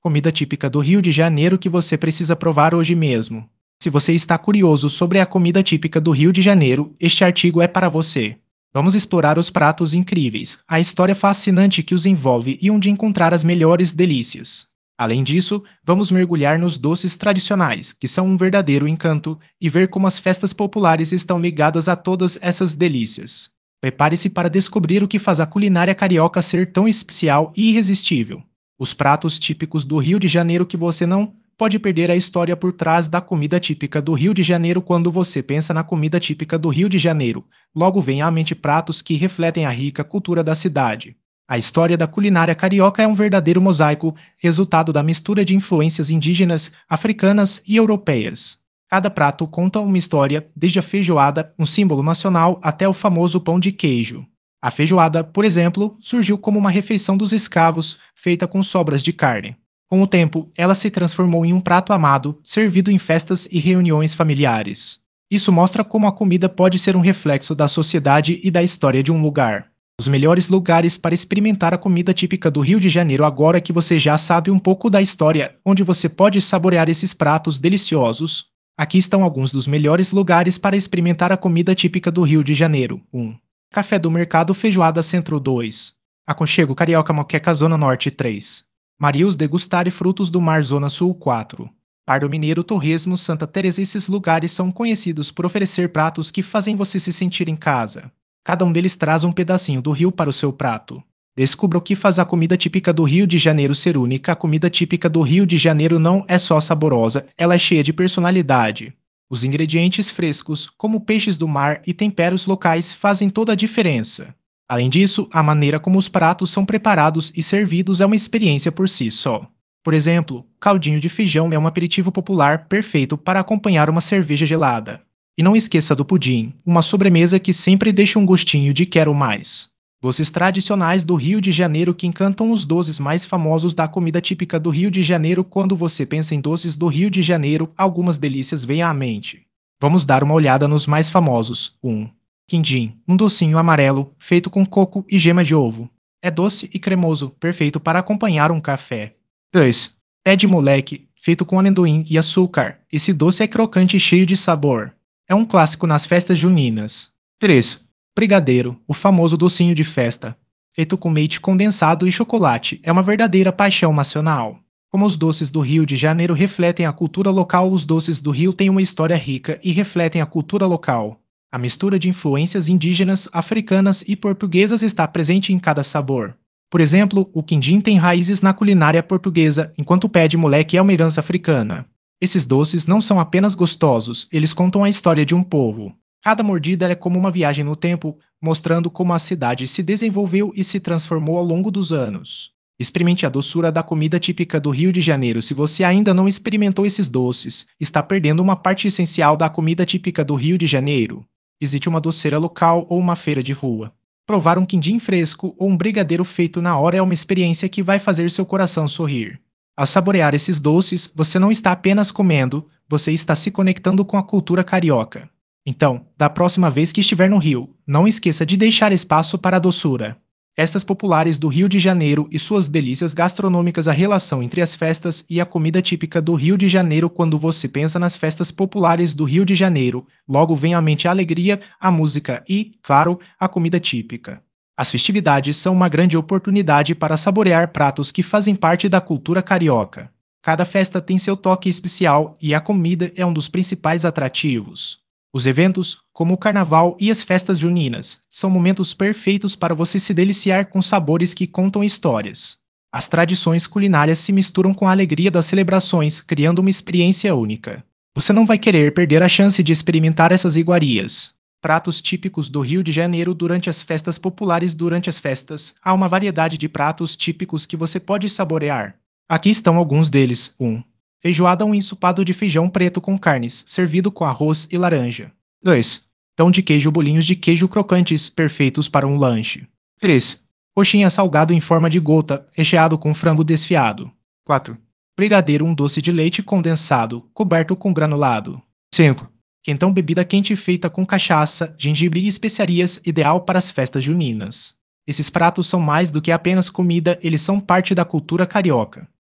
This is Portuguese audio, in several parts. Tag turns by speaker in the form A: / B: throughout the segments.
A: Comida típica do Rio de Janeiro que você precisa provar hoje mesmo. Se você está curioso sobre a comida típica do Rio de Janeiro, este artigo é para você. Vamos explorar os pratos incríveis, a história fascinante que os envolve e onde encontrar as melhores delícias. Além disso, vamos mergulhar nos doces tradicionais, que são um verdadeiro encanto, e ver como as festas populares estão ligadas a todas essas delícias. Prepare-se para descobrir o que faz a culinária carioca ser tão especial e irresistível. Os pratos típicos do Rio de Janeiro que você não pode perder a história por trás da comida típica do Rio de Janeiro. Quando você pensa na comida típica do Rio de Janeiro, logo vem à mente pratos que refletem a rica cultura da cidade. A história da culinária carioca é um verdadeiro mosaico, resultado da mistura de influências indígenas, africanas e europeias. Cada prato conta uma história, desde a feijoada, um símbolo nacional, até o famoso pão de queijo. A feijoada, por exemplo, surgiu como uma refeição dos escravos, feita com sobras de carne. Com o tempo, ela se transformou em um prato amado, servido em festas e reuniões familiares. Isso mostra como a comida pode ser um reflexo da sociedade e da história de um lugar. Os melhores lugares para experimentar a comida típica do Rio de Janeiro agora que você já sabe um pouco da história, onde você pode saborear esses pratos deliciosos. Aqui estão alguns dos melhores lugares para experimentar a comida típica do Rio de Janeiro. 1. Café do Mercado Feijoada Centro 2. Aconchego Carioca Moqueca Zona Norte 3. Marius Degustar e Frutos do Mar Zona Sul 4. Pardo Mineiro Torresmo Santa Teresa. Esses lugares são conhecidos por oferecer pratos que fazem você se sentir em casa. Cada um deles traz um pedacinho do Rio para o seu prato. Descubra o que faz a comida típica do Rio de Janeiro ser única. A comida típica do Rio de Janeiro não é só saborosa, ela é cheia de personalidade. Os ingredientes frescos, como peixes do mar e temperos locais, fazem toda a diferença. Além disso, a maneira como os pratos são preparados e servidos é uma experiência por si só. Por exemplo, caldinho de feijão é um aperitivo popular perfeito para acompanhar uma cerveja gelada. E não esqueça do pudim, uma sobremesa que sempre deixa um gostinho de quero mais. Doces tradicionais do Rio de Janeiro que encantam. Os doces mais famosos da comida típica do Rio de Janeiro. Quando você pensa em doces do Rio de Janeiro, algumas delícias vêm à mente. Vamos dar uma olhada nos mais famosos. 1. Quindim, um docinho amarelo, feito com coco e gema de ovo. É doce e cremoso, perfeito para acompanhar um café. 2. Pé de moleque, feito com amendoim e açúcar. Esse doce é crocante e cheio de sabor. É um clássico nas festas juninas. 3. Brigadeiro, o famoso docinho de festa. Feito com leite condensado e chocolate, é uma verdadeira paixão nacional. Como os doces do Rio de Janeiro refletem a cultura local, os doces do Rio têm uma história rica e refletem a cultura local. A mistura de influências indígenas, africanas e portuguesas está presente em cada sabor. Por exemplo, o quindim tem raízes na culinária portuguesa, enquanto o pé de moleque é uma herança africana. Esses doces não são apenas gostosos, eles contam a história de um povo. Cada mordida é como uma viagem no tempo, mostrando como a cidade se desenvolveu e se transformou ao longo dos anos. Experimente a doçura da comida típica do Rio de Janeiro. Se você ainda não experimentou esses doces, está perdendo uma parte essencial da comida típica do Rio de Janeiro. Existe uma doceira local ou uma feira de rua. Provar um quindim fresco ou um brigadeiro feito na hora é uma experiência que vai fazer seu coração sorrir. Ao saborear esses doces, você não está apenas comendo, você está se conectando com a cultura carioca. Então, da próxima vez que estiver no Rio, não esqueça de deixar espaço para a doçura. Festas populares do Rio de Janeiro e suas delícias gastronômicas. A relação entre as festas e a comida típica do Rio de Janeiro. Quando você pensa nas festas populares do Rio de Janeiro, logo vem à mente a alegria, a música e, claro, a comida típica. As festividades são uma grande oportunidade para saborear pratos que fazem parte da cultura carioca. Cada festa tem seu toque especial e a comida é um dos principais atrativos. Os eventos, como o carnaval e as festas juninas, são momentos perfeitos para você se deliciar com sabores que contam histórias. As tradições culinárias se misturam com a alegria das celebrações, criando uma experiência única. Você não vai querer perder a chance de experimentar essas iguarias. Pratos típicos do Rio de Janeiro durante as festas populares. Durante as festas, há uma variedade de pratos típicos que você pode saborear. Aqui estão alguns deles. 1. Feijoada, um ensopado de feijão preto com carnes, servido com arroz e laranja. 2. Pão de queijo, bolinhos de queijo crocantes, perfeitos para um lanche. 3. Coxinha salgado em forma de gota, recheado com frango desfiado. 4. Brigadeiro, um doce de leite condensado, coberto com granulado. 5. Quentão, bebida quente feita com cachaça, gengibre e especiarias, ideal para as festas juninas. Esses pratos são mais do que apenas comida, eles são parte da cultura carioca.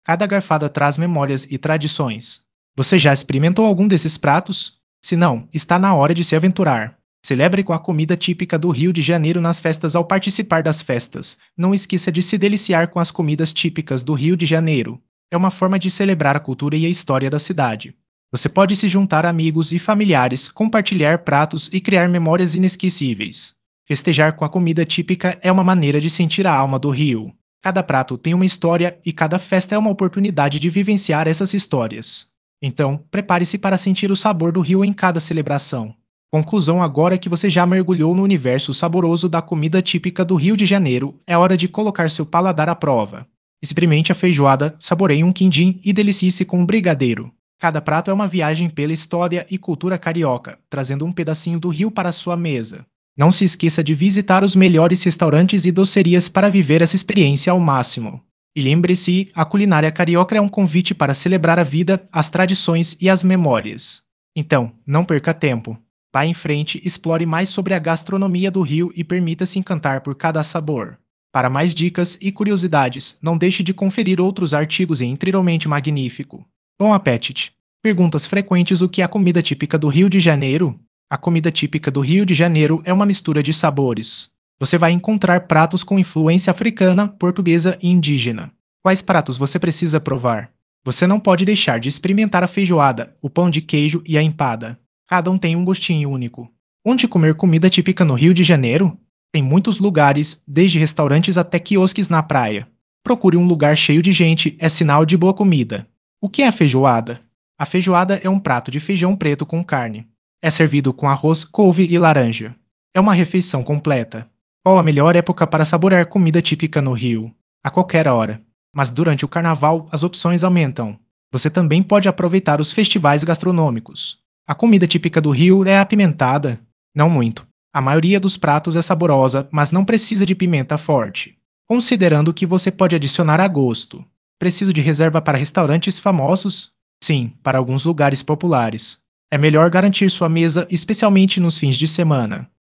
A: Cada garfada traz memórias e tradições. Você já experimentou algum desses pratos? Se não, está na hora de se aventurar. Celebre com a comida típica do Rio de Janeiro nas festas ao participar das festas. Não esqueça de se deliciar com as comidas típicas do Rio de Janeiro. É uma forma de celebrar a cultura e a história da cidade. Você pode se juntar a amigos e familiares, compartilhar pratos e criar memórias inesquecíveis. Festejar com a comida típica é uma maneira de sentir a alma do Rio. Cada prato tem uma história e cada festa é uma oportunidade de vivenciar essas histórias. Então, prepare-se para sentir o sabor do Rio em cada celebração. Conclusão: agora que você já mergulhou no universo saboroso da comida típica do Rio de Janeiro, é hora de colocar seu paladar à prova. Experimente a feijoada, saboreie um quindim e delicie-se com um brigadeiro. Cada prato é uma viagem pela história e cultura carioca, trazendo um pedacinho do Rio para a sua mesa. Não se esqueça de visitar os melhores restaurantes e docerias para viver essa experiência ao máximo. E lembre-se, a culinária carioca é um convite para celebrar a vida, as tradições e as memórias. Então, não perca tempo. Vá em frente, explore mais sobre a gastronomia do Rio e permita-se encantar por cada sabor. Para mais dicas e curiosidades, não deixe de conferir outros artigos em Incrivelmente Magnífico. Bom apetite! Perguntas frequentes: o que é a comida típica do Rio de Janeiro? A comida típica do Rio de Janeiro é uma mistura de sabores. Você vai encontrar pratos com influência africana, portuguesa e indígena. Quais pratos você precisa provar? Você não pode deixar de experimentar a feijoada, o pão de queijo e a empada. Cada um tem um gostinho único. Onde comer comida típica no Rio de Janeiro? Tem muitos lugares, desde restaurantes até quiosques na praia. Procure um lugar cheio de gente, é sinal de boa comida. O que é a feijoada? A feijoada é um prato de feijão preto com carne. É servido com arroz, couve e laranja. É uma refeição completa. Qual a melhor época para saborear comida típica no Rio? A qualquer hora. Mas durante o carnaval, as opções aumentam. Você também pode aproveitar os festivais gastronômicos. A comida típica do Rio é apimentada? Não muito. A maioria dos pratos é saborosa, mas não precisa de pimenta forte. Considerando que você pode adicionar a gosto. Preciso de reserva para restaurantes famosos? Sim, para alguns lugares populares. É melhor garantir sua mesa, especialmente nos fins de semana.